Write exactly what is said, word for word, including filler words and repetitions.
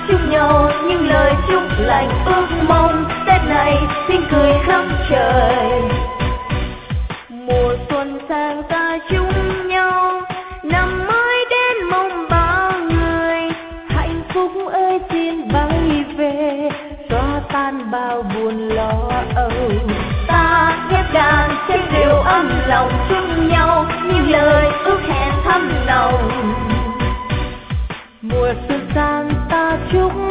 chúc nhau những lời chúc lành ước mong Tết này tiếng cười khắp trời. Mùa xuân sang ta chúc nhau năm mới đến mong bao người hạnh phúc ơi xin bay về xóa tan bao buồn lo âu. Ta ghép đàn trên rượu ấm lòng chúc nhau những lời ước hẹn thắm nồng. Mùa xuân sang ta chúc